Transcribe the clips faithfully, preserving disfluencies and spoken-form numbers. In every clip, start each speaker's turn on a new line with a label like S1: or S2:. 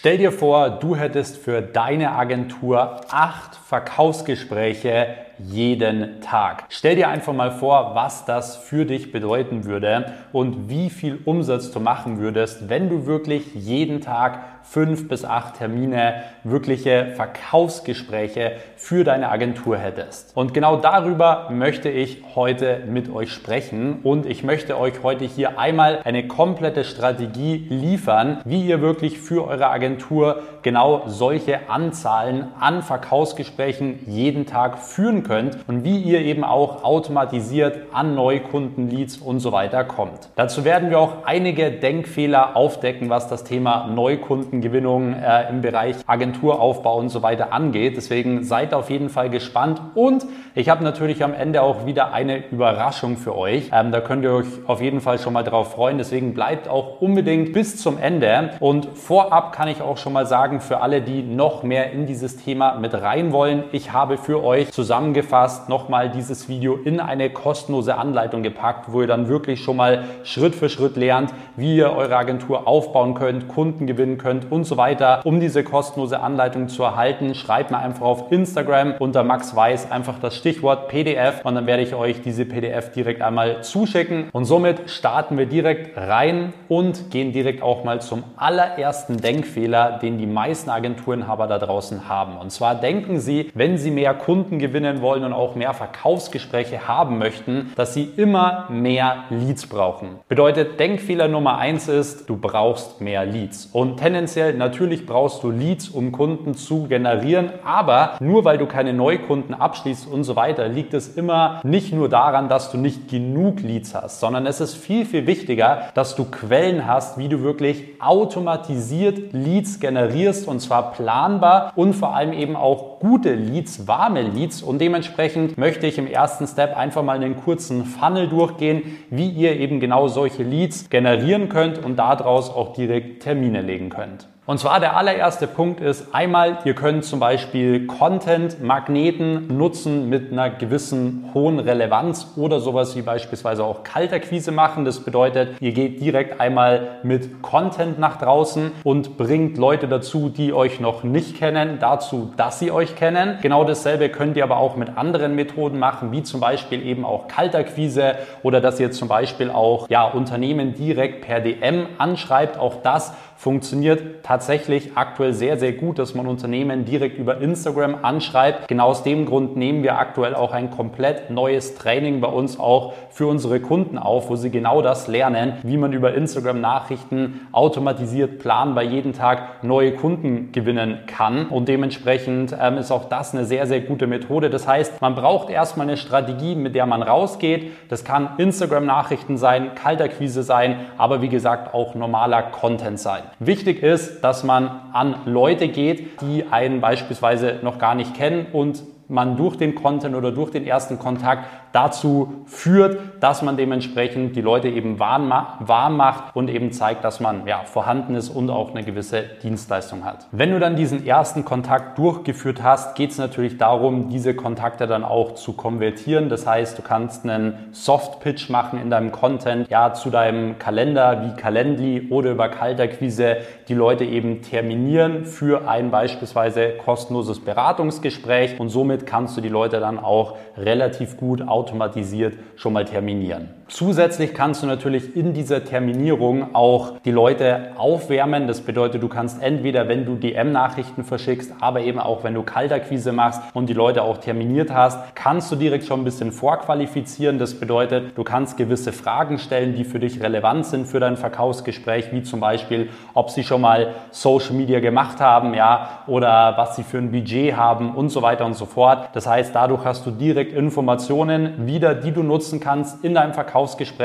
S1: Stell dir vor, du hättest für deine Agentur acht Verkaufsgespräche jeden Tag. Stell dir einfach mal vor, was das für dich bedeuten würde und wie viel Umsatz du machen würdest, wenn du wirklich jeden Tag fünf bis acht Termine, wirkliche Verkaufsgespräche für deine Agentur hättest. Und genau darüber möchte ich heute mit euch sprechen und ich möchte euch heute hier einmal eine komplette Strategie liefern, wie ihr wirklich für eure Agentur genau solche Anzahlen an Verkaufsgesprächen jeden Tag führen könnt und wie ihr eben auch automatisiert an Neukundenleads und so weiter kommt. Dazu werden wir auch einige Denkfehler aufdecken, was das Thema Neukundengewinnung äh, im Bereich Agenturaufbau und so weiter angeht. Deswegen seid auf jeden Fall gespannt und ich habe natürlich am Ende auch wieder eine Überraschung für euch. Ähm, da könnt ihr euch auf jeden Fall schon mal drauf freuen. Deswegen bleibt auch unbedingt bis zum Ende. Und vorab kann ich auch schon mal sagen, für alle, die noch mehr in dieses Thema mit rein wollen, ich habe für euch zusammengefasst nochmal dieses Video in eine kostenlose Anleitung gepackt, wo ihr dann wirklich schon mal Schritt für Schritt lernt, wie ihr eure Agentur aufbauen könnt, Kunden gewinnen könnt und so weiter. Um diese kostenlose Anleitung zu erhalten, schreibt mir einfach auf Instagram unter Max Weiß einfach das Stichwort P D F und dann werde ich euch diese P D F direkt einmal zuschicken. Und somit starten wir direkt rein und gehen direkt auch mal zum allerersten Denkfehler, den die meisten Agenturinhaber da draußen haben. Und zwar denken sie, wenn sie mehr Kunden gewinnen wollen und auch mehr Verkaufsgespräche haben möchten, dass sie immer mehr Leads brauchen. Bedeutet, Denkfehler Nummer eins ist, du brauchst mehr Leads. Und tendenziell natürlich brauchst du Leads, um Kunden zu generieren, aber nur weil du keine Neukunden abschließt und so weiter, liegt es immer nicht nur daran, dass du nicht genug Leads hast, sondern es ist viel, viel wichtiger, dass du Quellen hast, wie du wirklich automatisiert Leads generierst und zwar planbar und vor allem eben auch gute Leads, warme Leads und dementsprechend möchte ich im ersten Step einfach mal einen kurzen Funnel durchgehen, wie ihr eben genau solche Leads generieren könnt und daraus auch direkt Termine legen könnt. Und zwar der allererste Punkt ist einmal, ihr könnt zum Beispiel Content-Magneten nutzen mit einer gewissen hohen Relevanz oder sowas wie beispielsweise auch Kaltakquise machen. Das bedeutet, ihr geht direkt einmal mit Content nach draußen und bringt Leute dazu, die euch noch nicht kennen, dazu, dass sie euch kennen. Genau dasselbe könnt ihr aber auch mit anderen Methoden machen, wie zum Beispiel eben auch Kaltakquise oder dass ihr zum Beispiel auch ja, Unternehmen direkt per D M anschreibt. Auch das funktioniert tatsächlich aktuell sehr, sehr gut, dass man Unternehmen direkt über Instagram anschreibt. Genau aus dem Grund nehmen wir aktuell auch ein komplett neues Training bei uns auch für unsere Kunden auf, wo sie genau das lernen, wie man über Instagram-Nachrichten automatisiert planbar jeden Tag neue Kunden gewinnen kann. Und dementsprechend ähm, ist auch das eine sehr, sehr gute Methode. Das heißt, man braucht erstmal eine Strategie, mit der man rausgeht. Das kann Instagram-Nachrichten sein, Kaltakquise sein, aber wie gesagt auch normaler Content sein. Wichtig ist, dass man an Leute geht, die einen beispielsweise noch gar nicht kennen und man durch den Content oder durch den ersten Kontakt dazu führt, dass man dementsprechend die Leute eben warm macht und eben zeigt, dass man ja, vorhanden ist und auch eine gewisse Dienstleistung hat. Wenn du dann diesen ersten Kontakt durchgeführt hast, geht es natürlich darum, diese Kontakte dann auch zu konvertieren. Das heißt, du kannst einen Soft-Pitch machen in deinem Content, ja, zu deinem Kalender wie Calendly oder über Kaltakquise die Leute eben terminieren für ein beispielsweise kostenloses Beratungsgespräch und somit kannst du die Leute dann auch relativ gut automatisiert schon mal terminieren. Zusätzlich kannst du natürlich in dieser Terminierung auch die Leute aufwärmen. Das bedeutet, du kannst entweder, wenn du D M-Nachrichten verschickst, aber eben auch, wenn du Kaltakquise machst und die Leute auch terminiert hast, kannst du direkt schon ein bisschen vorqualifizieren. Das bedeutet, du kannst gewisse Fragen stellen, die für dich relevant sind für dein Verkaufsgespräch, wie zum Beispiel, ob sie schon mal Social Media gemacht haben, ja, oder was sie für ein Budget haben und so weiter und so fort. Das heißt, dadurch hast du direkt Informationen wieder, die du nutzen kannst in deinem Verkaufsgespräch,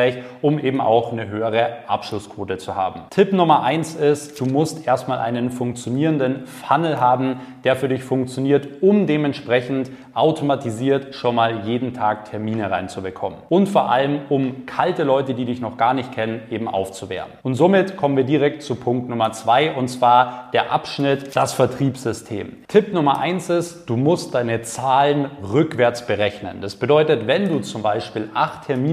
S1: um eben auch eine höhere Abschlussquote zu haben. Tipp Nummer eins ist, du musst erstmal einen funktionierenden Funnel haben, der für dich funktioniert, um dementsprechend automatisiert schon mal jeden Tag Termine reinzubekommen. Und vor allem, um kalte Leute, die dich noch gar nicht kennen, eben aufzuwärmen. Und somit kommen wir direkt zu Punkt Nummer zwei und zwar der Abschnitt, das Vertriebssystem. Tipp Nummer eins ist, du musst deine Zahlen rückwärts berechnen. Das bedeutet, wenn du zum Beispiel acht Termine pro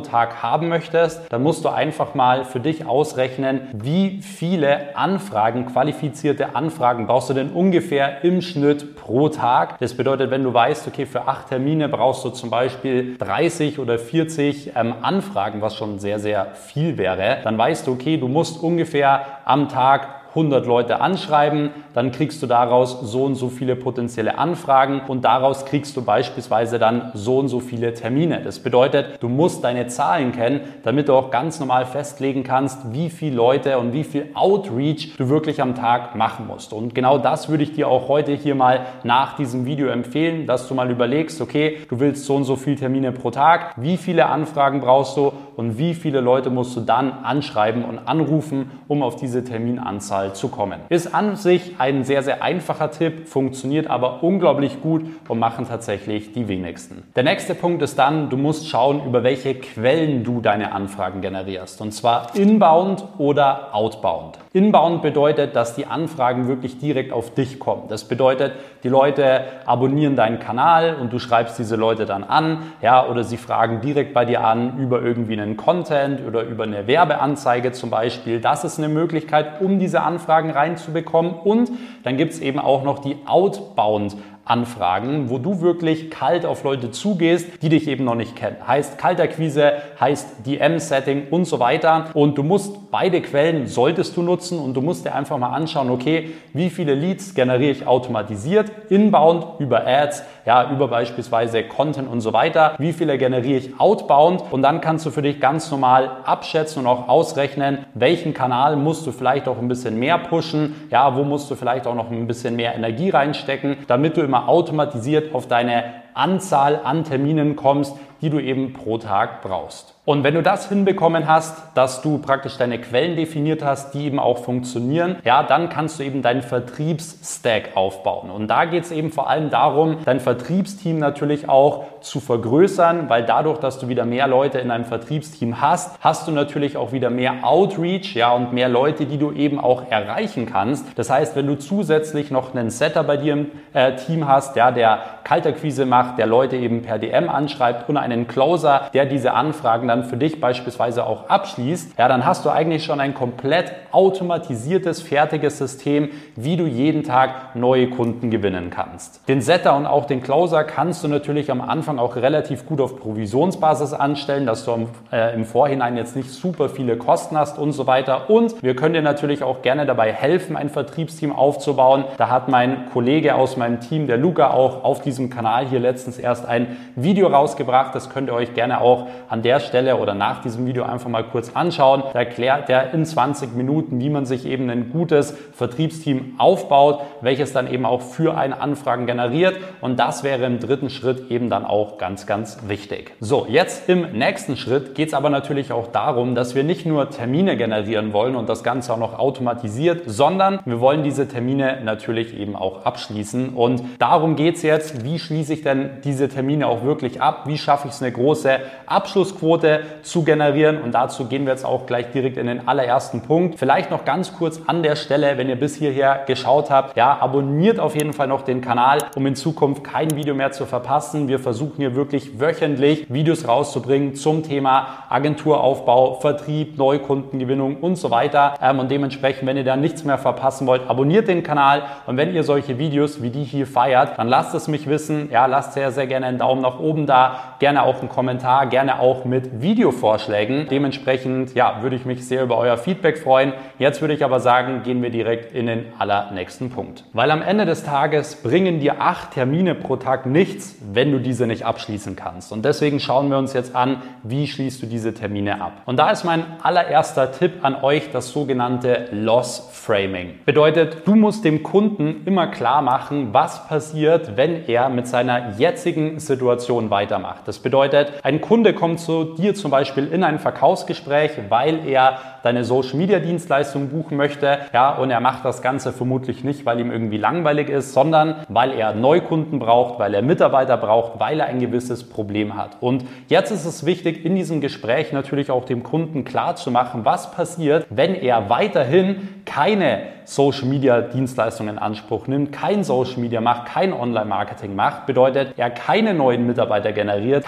S1: Tag haben möchtest, dann musst du einfach mal für dich ausrechnen, wie viele Anfragen, qualifizierte Anfragen brauchst du denn ungefähr im Schnitt pro Tag. Das bedeutet, wenn du weißt, okay, für acht Termine brauchst du zum Beispiel dreißig oder vierzig ähm, Anfragen, was schon sehr, sehr viel wäre, dann weißt du, okay, du musst ungefähr am Tag hundert Leute anschreiben, dann kriegst du daraus so und so viele potenzielle Anfragen und daraus kriegst du beispielsweise dann so und so viele Termine. Das bedeutet, du musst deine Zahlen kennen, damit du auch ganz normal festlegen kannst, wie viele Leute und wie viel Outreach du wirklich am Tag machen musst. Und genau das würde ich dir auch heute hier mal nach diesem Video empfehlen, dass du mal überlegst, okay, du willst so und so viele Termine pro Tag, wie viele Anfragen brauchst du und wie viele Leute musst du dann anschreiben und anrufen, um auf diese Terminanzahl zu kommen. Ist an sich ein sehr, sehr einfacher Tipp, funktioniert aber unglaublich gut und machen tatsächlich die wenigsten. Der nächste Punkt ist dann, du musst schauen, über welche Quellen du deine Anfragen generierst. Und zwar inbound oder outbound. Inbound bedeutet, dass die Anfragen wirklich direkt auf dich kommen. Das bedeutet, die Leute abonnieren deinen Kanal und du schreibst diese Leute dann an, ja, oder sie fragen direkt bei dir an über irgendwie einen Content oder über eine Werbeanzeige zum Beispiel. Das ist eine Möglichkeit, um diese Anfragen reinzubekommen. Und dann gibt es eben auch noch die Outbound Anfragen, wo du wirklich kalt auf Leute zugehst, die dich eben noch nicht kennen. Heißt Kaltakquise, heißt D M-Setting und so weiter. Und du musst beide Quellen solltest du nutzen und du musst dir einfach mal anschauen, okay, wie viele Leads generiere ich automatisiert, inbound, über Ads, ja, über beispielsweise Content und so weiter. Wie viele generiere ich outbound? Und dann kannst du für dich ganz normal abschätzen und auch ausrechnen, welchen Kanal musst du vielleicht auch ein bisschen mehr pushen, ja, wo musst du vielleicht auch noch ein bisschen mehr Energie reinstecken, damit du immer automatisiert auf deine Anzahl an Terminen kommst, die du eben pro Tag brauchst. Und wenn du das hinbekommen hast, dass du praktisch deine Quellen definiert hast, die eben auch funktionieren, ja, dann kannst du eben deinen Vertriebsstack aufbauen. Und da geht es eben vor allem darum, dein Vertriebsteam natürlich auch zu vergrößern, weil dadurch, dass du wieder mehr Leute in deinem Vertriebsteam hast, hast du natürlich auch wieder mehr Outreach, ja, und mehr Leute, die du eben auch erreichen kannst. Das heißt, wenn du zusätzlich noch einen Setter bei dir im äh, Team hast, ja, der Kaltakquise macht, der Leute eben per D M anschreibt und einen Closer, der diese Anfragen dann für dich beispielsweise auch abschließt, ja, dann hast du eigentlich schon ein komplett automatisiertes, fertiges System, wie du jeden Tag neue Kunden gewinnen kannst. Den Setter und auch den Closer kannst du natürlich am Anfang auch relativ gut auf Provisionsbasis anstellen, dass du im, äh, im Vorhinein jetzt nicht super viele Kosten hast und so weiter. Und wir können dir natürlich auch gerne dabei helfen, ein Vertriebsteam aufzubauen. Da hat mein Kollege aus meinem Team, der Luca, auch auf diesem Kanal hier letztens erst ein Video rausgebracht. Das könnt ihr euch gerne auch an der Stelle oder nach diesem Video einfach mal kurz anschauen. Da erklärt er in zwanzig Minuten, wie man sich eben ein gutes Vertriebsteam aufbaut, welches dann eben auch für eine Anfragen generiert. Und das wäre im dritten Schritt eben dann auch ganz, ganz wichtig. So, jetzt im nächsten Schritt geht es aber natürlich auch darum, dass wir nicht nur Termine generieren wollen und das Ganze auch noch automatisiert, sondern wir wollen diese Termine natürlich eben auch abschließen. Und darum geht es jetzt, wie schließe ich denn diese Termine auch wirklich ab? Wie schaffe ich es, eine große Abschlussquote zu generieren? Und dazu gehen wir jetzt auch gleich direkt in den allerersten Punkt. Vielleicht noch ganz kurz an der Stelle, wenn ihr bis hierher geschaut habt, ja, abonniert auf jeden Fall noch den Kanal, um in Zukunft kein Video mehr zu verpassen. Wir versuchen hier wirklich wöchentlich Videos rauszubringen zum Thema Agenturaufbau, Vertrieb, Neukundengewinnung und so weiter. Ähm, und dementsprechend, wenn ihr da nichts mehr verpassen wollt, abonniert den Kanal. Und wenn ihr solche Videos wie die hier feiert, dann lasst es mich wissen. Ja, lasst sehr, sehr gerne einen Daumen nach oben da, gerne auch einen Kommentar, gerne auch mit Videovorschlägen. Dementsprechend, ja, würde ich mich sehr über euer Feedback freuen. Jetzt würde ich aber sagen, gehen wir direkt in den allernächsten Punkt. Weil am Ende des Tages bringen dir acht Termine pro Tag nichts, wenn du diese nicht abschließen kannst. Und deswegen schauen wir uns jetzt an, wie schließt du diese Termine ab. Und da ist mein allererster Tipp an euch das sogenannte Loss Framing. Bedeutet, du musst dem Kunden immer klar machen, was passiert, wenn er mit seiner jetzigen Situation weitermacht. Das bedeutet, ein Kunde kommt zu dir zum Beispiel in ein Verkaufsgespräch, weil er deine Social-Media-Dienstleistung buchen möchte, ja, und er macht das Ganze vermutlich nicht, weil ihm irgendwie langweilig ist, sondern weil er Neukunden braucht, weil er Mitarbeiter braucht, weil er ein gewisses Problem hat. Und jetzt ist es wichtig, in diesem Gespräch natürlich auch dem Kunden klar zu machen, was passiert, wenn er weiterhin keine Social-Media-Dienstleistungen in Anspruch nimmt, kein Social-Media macht, kein Online-Marketing macht, bedeutet, er keine neuen Mitarbeiter generiert,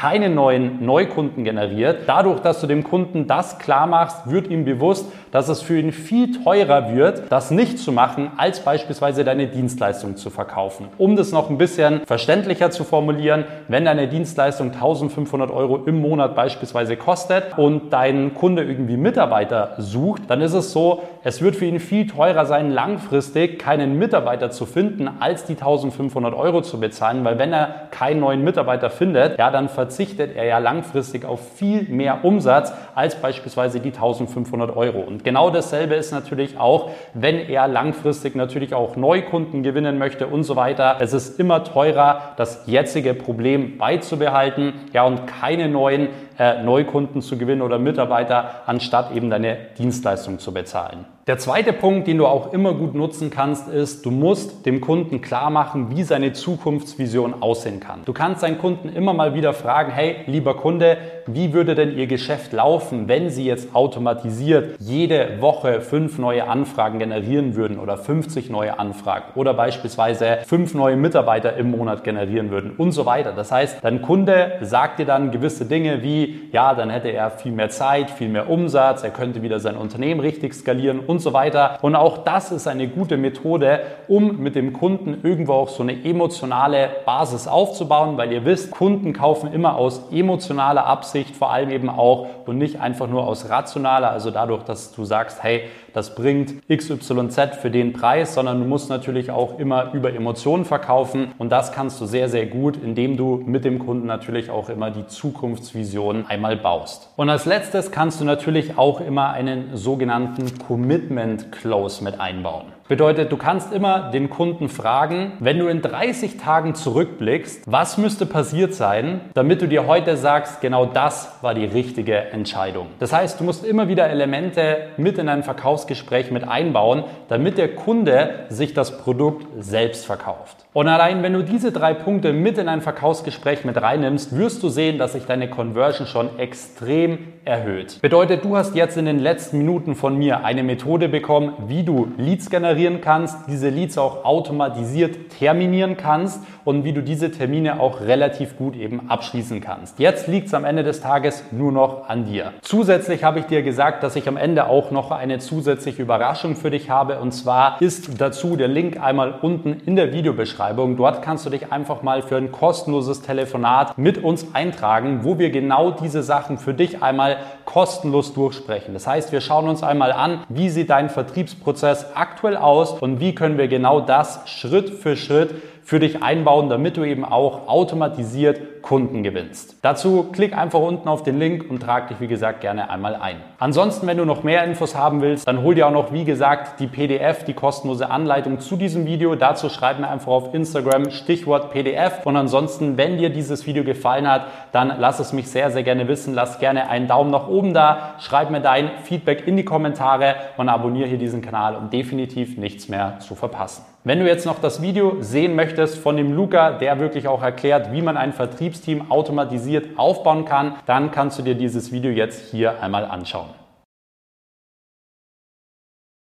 S1: keine neuen Neukunden generiert. Dadurch, dass du dem Kunden das klar machst, wird ihm bewusst, dass es für ihn viel teurer wird, das nicht zu machen, als beispielsweise deine Dienstleistung zu verkaufen. Um das noch ein bisschen verständlicher zu formulieren, wenn deine Dienstleistung eintausendfünfhundert Euro im Monat beispielsweise kostet und dein Kunde irgendwie Mitarbeiter sucht, dann ist es so, es wird für ihn viel teurer sein, langfristig keinen Mitarbeiter zu finden, als die eintausendfünfhundert Euro zu bezahlen, weil wenn er keinen neuen Mitarbeiter findet, ja, dann verzichtet er ja langfristig auf viel mehr Umsatz als beispielsweise die eintausendfünfhundert Euro. Und genau dasselbe ist natürlich auch, wenn er langfristig natürlich auch Neukunden gewinnen möchte und so weiter. Es ist immer teurer, das jetzige Problem beizubehalten, ja, und keine neuen äh, Neukunden zu gewinnen oder Mitarbeiter, anstatt eben deine Dienstleistung zu bezahlen. Der zweite Punkt, den du auch immer gut nutzen kannst, ist, du musst dem Kunden klar machen, wie seine Zukunftsvision aussehen kann. Du kannst deinen Kunden immer mal wieder fragen, hey, lieber Kunde, wie würde denn Ihr Geschäft laufen, wenn Sie jetzt automatisiert jede Woche fünf neue Anfragen generieren würden oder fünfzig neue Anfragen oder beispielsweise fünf neue Mitarbeiter im Monat generieren würden und so weiter. Das heißt, dein Kunde sagt dir dann gewisse Dinge wie, ja, dann hätte er viel mehr Zeit, viel mehr Umsatz, er könnte wieder sein Unternehmen richtig skalieren und so weiter. Und auch das ist eine gute Methode, um mit dem Kunden irgendwo auch so eine emotionale Basis aufzubauen, weil ihr wisst, Kunden kaufen immer aus emotionaler Absicht, vor allem eben auch und nicht einfach nur aus rationaler, also dadurch, dass du sagst, hey, das bringt X Y Z für den Preis, sondern du musst natürlich auch immer über Emotionen verkaufen und das kannst du sehr, sehr gut, indem du mit dem Kunden natürlich auch immer die Zukunftsvision einmal baust. Und als letztes kannst du natürlich auch immer einen sogenannten Commitment Close mit einbauen. Bedeutet, du kannst immer den Kunden fragen, wenn du in dreißig Tagen zurückblickst, was müsste passiert sein, damit du dir heute sagst, genau das war die richtige Entscheidung. Das heißt, du musst immer wieder Elemente mit in dein Verkaufsgespräch mit einbauen, damit der Kunde sich das Produkt selbst verkauft. Und allein wenn du diese drei Punkte mit in ein Verkaufsgespräch mit reinnimmst, wirst du sehen, dass sich deine Conversion schon extrem erhöht. Bedeutet, du hast jetzt in den letzten Minuten von mir eine Methode bekommen, wie du Leads generieren kannst, diese Leads auch automatisiert terminieren kannst und wie du diese Termine auch relativ gut eben abschließen kannst. Jetzt liegt es am Ende des Tages nur noch an dir. Zusätzlich habe ich dir gesagt, dass ich am Ende auch noch eine zusätzliche Überraschung für dich habe und zwar ist dazu der Link einmal unten in der Videobeschreibung. Dort kannst du dich einfach mal für ein kostenloses Telefonat mit uns eintragen, wo wir genau diese Sachen für dich einmal kostenlos durchsprechen. Das heißt, wir schauen uns einmal an, wie sieht dein Vertriebsprozess aktuell aus und wie können wir genau das Schritt für Schritt für dich einbauen, damit du eben auch automatisiert Kunden gewinnst. Dazu klick einfach unten auf den Link und trag dich wie gesagt gerne einmal ein. Ansonsten, wenn du noch mehr Infos haben willst, dann hol dir auch noch wie gesagt die P D F, die kostenlose Anleitung zu diesem Video. Dazu schreib mir einfach auf Instagram Stichwort P D F und ansonsten, wenn dir dieses Video gefallen hat, dann lass es mich sehr, sehr gerne wissen. Lass gerne einen Daumen nach oben da, schreib mir dein Feedback in die Kommentare und abonniere hier diesen Kanal, um definitiv nichts mehr zu verpassen. Wenn du jetzt noch das Video sehen möchtest von dem Luca, der wirklich auch erklärt, wie man ein Vertriebsteam automatisiert aufbauen kann, dann kannst du dir dieses Video jetzt hier einmal anschauen.